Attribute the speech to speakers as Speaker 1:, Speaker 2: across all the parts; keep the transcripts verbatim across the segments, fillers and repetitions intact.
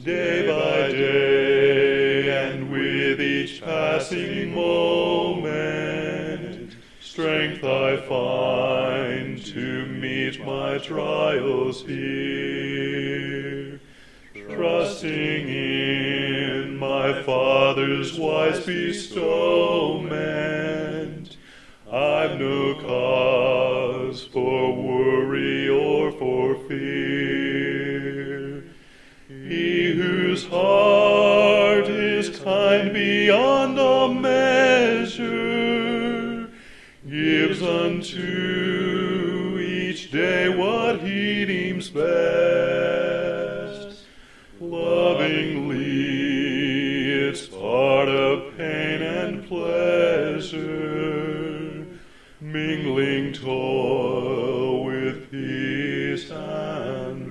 Speaker 1: day by day, and with each passing moment, strength I find to meet my trials here, trusting in my Father's wise bestowment. I've no cause for worry or for fear. He whose heart is kind beyond all measure gives unto each day what he deems best. Lovingly, it's part of pain and pleasure, mingling toil with peace and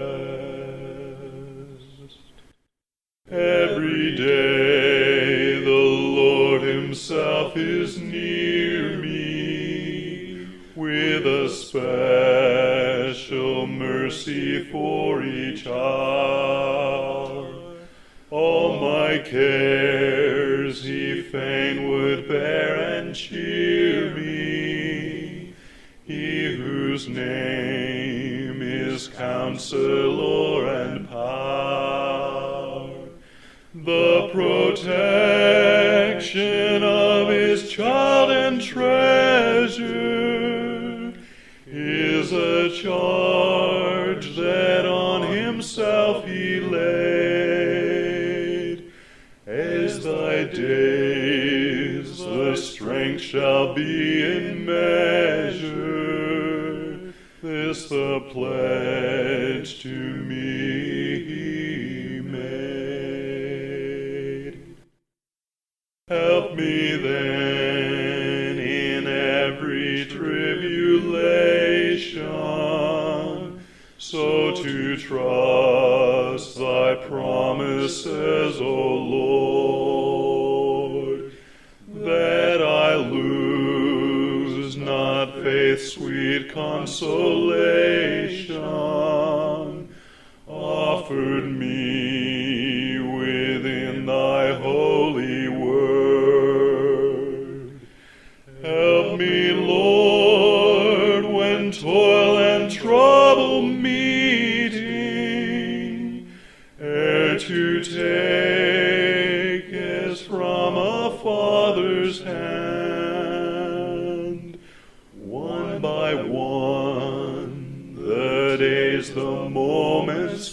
Speaker 1: rest. Every day the Lord himself is near me, with a special mercy for each hour. All my cares he fain would bear and cheer me, he whose name is Counselor and Power, the protection of his child and treasure is a charge that on himself he laid. As thy days the strength shall be in measure, this the pledge to me he made. Help me then in every tribulation, so to trust thy promises, O Lord, that I lose not faith's sweet consolation, offered me within thy holy word. Help me, Lord, when toil and trouble meeting, ere to take as from a father's hand, one by one, the days, the moments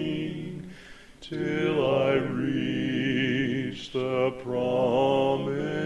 Speaker 1: fleeting, till I reach the promise